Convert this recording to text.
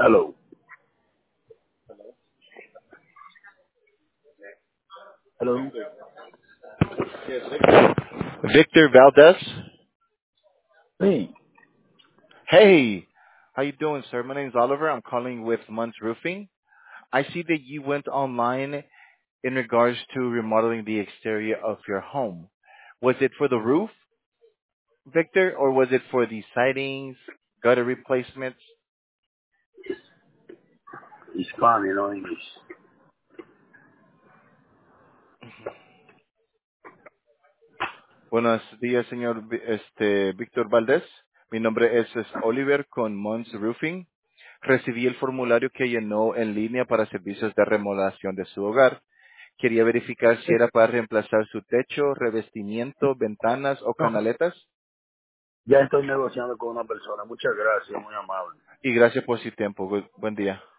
Hello. Hello. Victor Valdez. Sí. Hey, how you doing, sir? My name's Oliver. I'm calling with Munz Roofing. I see that you went online in regards to remodeling the exterior of your home. Was it for the roof, Victor, or was it for the sidings, gutter replacements? Hispanic, no English. Buenos días, señor Víctor Valdez. Mi nombre es Oliver con Munz Roofing. Recibí el formulario que llenó en línea para servicios de remodelación de su hogar. Quería verificar si era para reemplazar su techo, revestimiento, ventanas o No. canaletas. Ya estoy negociando con una persona. Muchas gracias, muy amable. Y gracias por su tiempo. Buen día.